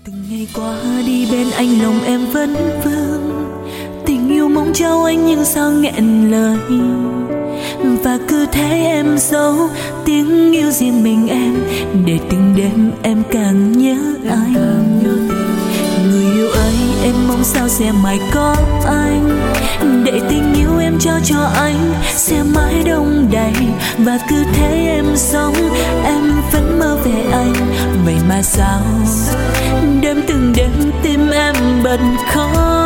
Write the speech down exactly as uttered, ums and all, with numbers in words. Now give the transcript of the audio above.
Từng ngày qua đi bên anh lòng em vẫn vương, tình yêu mong trao anh nhưng sao nghẹn lời. Và cứ thế em giấu tiếng yêu riêng mình em, để từng đêm em càng nhớ anh. Người yêu ơi em mong sao sẽ mãi có anh, để tình yêu em trao cho anh sẽ mãi đông đầy. Và cứ thế em sống em vẫn mơ về anh, vậy mà sao đêm từng đêm tim em bật khóc.